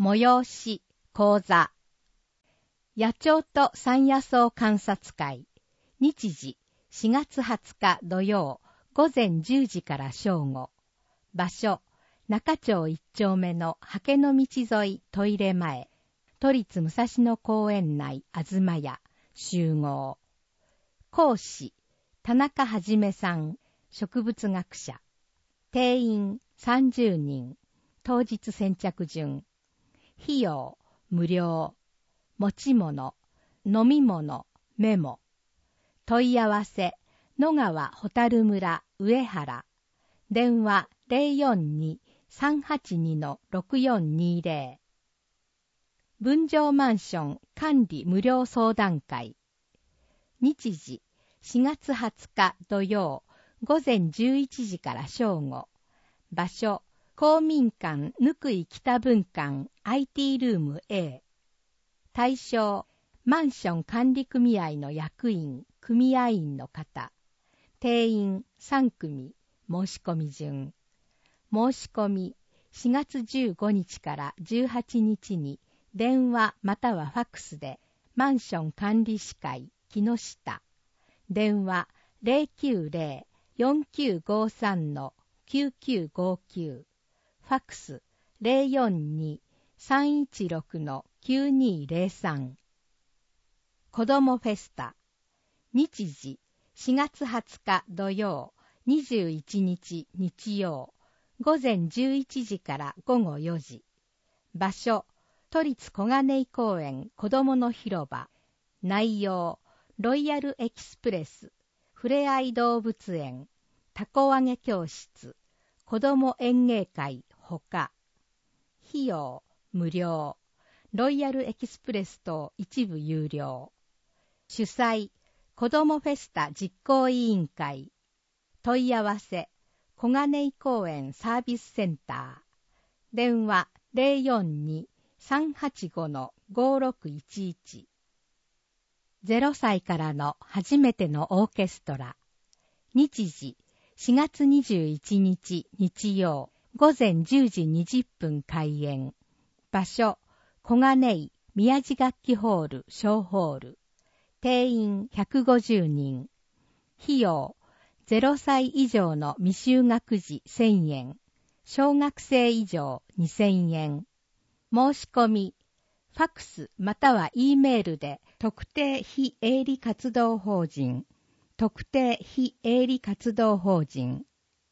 催し、講座。野鳥と山野草観察会。日時、4月20日土曜、午前10時から正午。場所、中町1丁目の刷毛の道沿いトイレ前、都立武蔵野公園内東屋、集合。講師、田中はじめさん、植物学者。定員30人、当日先着順。費用、無料。持ち物、飲み物、メモ。問い合わせ、野川ホタル村上原。電話 042-382-6420。分譲マンション管理無料相談会。日時、4月20日土曜、午前11時から正午。場所、公民館ぬくい北分館 IT ルーム A。対象、マンション管理組合の役員、組合員の方。定員3組、申し込み順。申し込み、4月15日から18日に、電話またはファックスで、マンション管理士会、木下。電話090-4953-9959。ファックス 042-316-9203。子どもフェスタ。日時、4月20日土曜、21日日曜、午前11時から午後4時。場所、都立小金井公園子どもの広場。内容、ロイヤルエキスプレス、ふれあい動物園、たこ揚げ教室、子ども演芸会ほか。費用、無料。ロイヤルエキスプレスと一部有料。主催、子どもフェスタ実行委員会。問い合わせ、小金井公園サービスセンター。電話 042-385-5611。0歳からの初めてのオーケストラ。日時、4月21日日曜、午前10時20分開演。場所、小金井宮地楽器ホール小ホール。定員150人。費用、0歳以上の未就学児1000円。小学生以上2000円。申し込み、ファックスまたは E メールで特定非営利活動法人、特定非営利活動法人、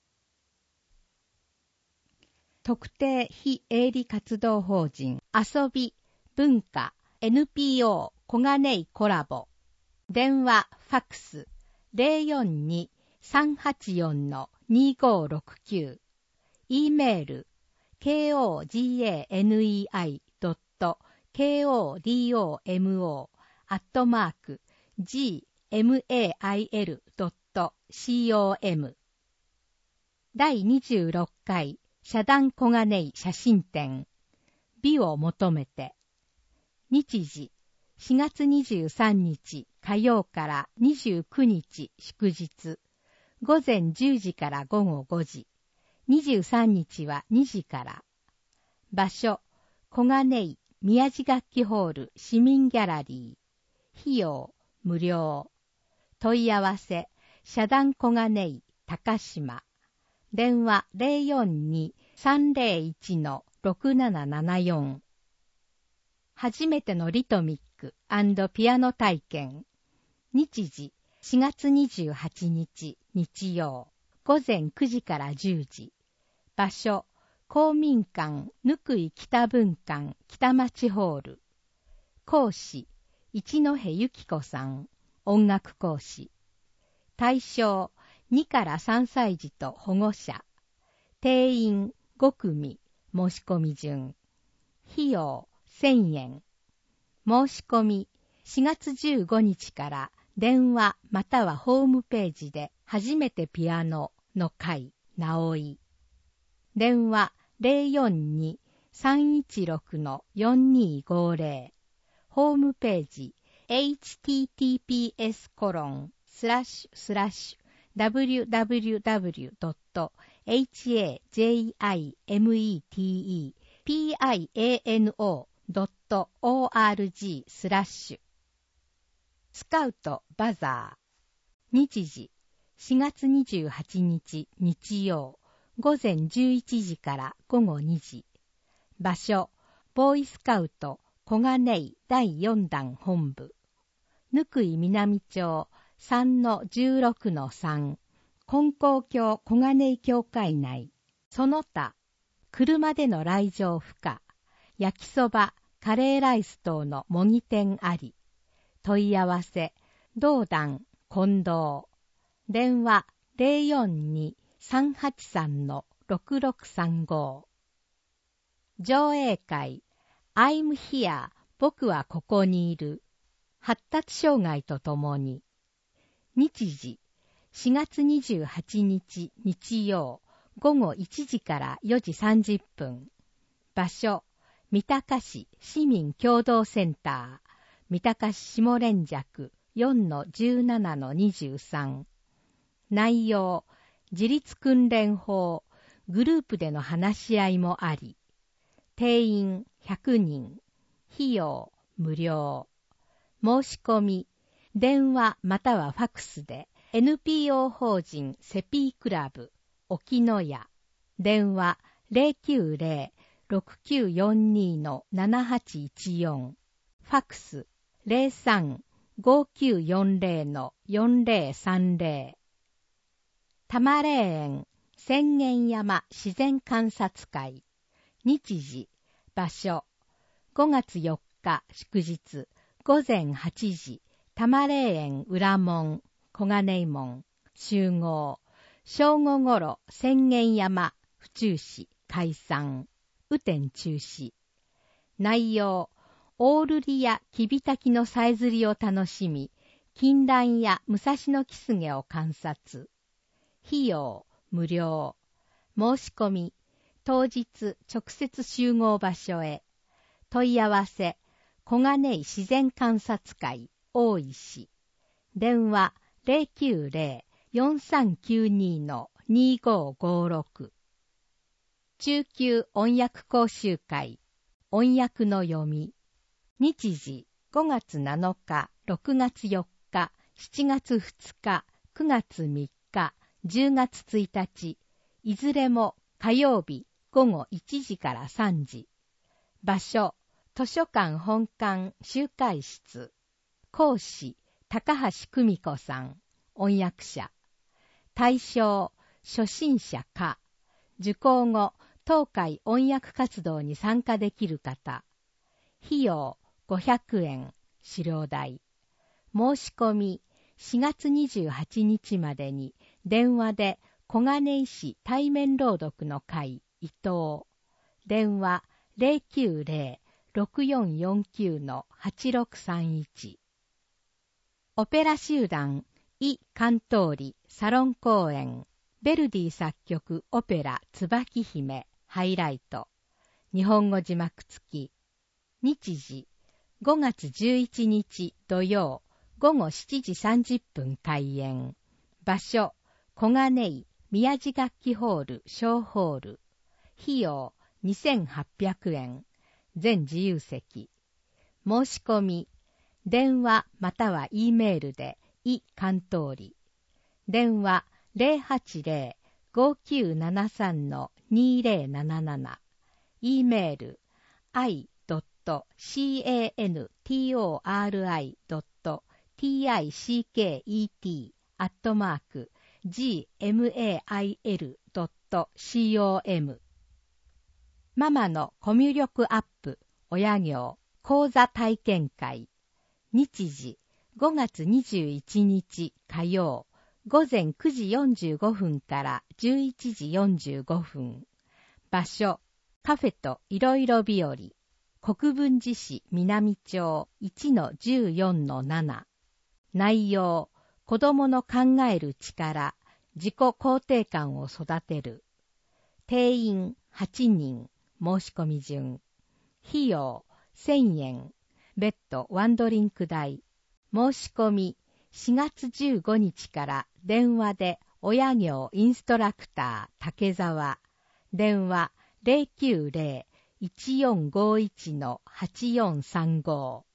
特定非営利活動法人、遊び、文化、NPO 小金井コラボ。電話、ファックス、042-384-2569。E メール、koganei.kodomo@gmail.com。 第26回社団小金井写真展。美を求めて。日時、4月23日火曜から29日祝日。午前10時から午後5時。23日は2時から。場所、小金井宮地楽器ホール市民ギャラリー。費用、無料。問い合わせ、社団小金井高島。電話 042-301-6774。初めてのリトミック&ピアノ体験。日時、4月28日日曜、午前9時から10時。場所、公民館ぬくい北分館北町ホール。講師、一戸由紀子さん、音楽講師。対象、2から3歳児と保護者。定員5組、申し込み順。費用1000円。申し込み、4月15日から電話またはホームページで初めてピアノの会、直井。電話 042-316-4250。ホームページ https://www.hajimete piano.org/スカウトバザー。日時4月28日日曜午前11時から午後2時。場所ボーイスカウト小金井第4弾本部。貫井南町 3-16-3 金光教小金井教会内。その他車での来場不可。焼きそばカレーライス等の模擬店あり。問い合わせ同団近藤。電話 042-383-6635。上映会 I'm here 僕はここにいる。発達障害とともに。日時4月28日日曜午後1時から4時30分。場所三鷹市市民協同センター。三鷹市下連雀 4-17-23。内容自立訓練法グループでの話し合いもあり。定員100人。費用無料。申し込み電話またはファクスで NPO 法人セピークラブ沖野屋。電話 090-6942-7814。ファクス 03-5940-4030。多摩霊園浅間山自然観察会。日時場所5月4日祝日午前8時多摩霊園裏門小金井門集合。正午ごろ浅間山府中市解散。雨天中止。内容オールリやキビタキのさえずりを楽しみ、金蘭や武蔵野キスゲを観察。費用無料。申し込み当日直接集合場所へ。問い合わせ小金井自然観察会大石。電話 090-4392-2556。中級音訳講習会音訳の読み。日時5月7日、6月4日、7月2日、9月3日、10月1日、いずれも火曜日午後1時から3時。場所、図書館本館集会室。講師、高橋久美子さん、音訳者。対象、初心者か。受講後、当会音訳活動に参加できる方。費用500円、資料代。申し込み4月28日までに電話で小金井市対面朗読の会伊藤。電話 090-6449-8631。オペラ集団イ・カントーリサロン公演。ヴェルディ作曲オペラ椿姫ハイライト。日本語字幕付き。日時5月11日土曜午後7時30分開演。場所小金井宮地楽器ホール小ホール。費用2800円。全自由席。申し込み電話または E メールでイ・カントーリ。電話 080-5973-2077。E メール i.cantorit.ticket@gmail.com。 ママのコミュ力アップ親業講座体験会。日時5月21日火曜午前9時45分から11時45分。場所カフェといろいろ日和。国分寺市南町 1-14-7。内容子供の考える力、自己肯定感を育てる。定員8人。申し込み順。費用1000円。別途ワンドリンク代。申し込み4月15日から電話で親業インストラクター竹澤。電話 1451-8435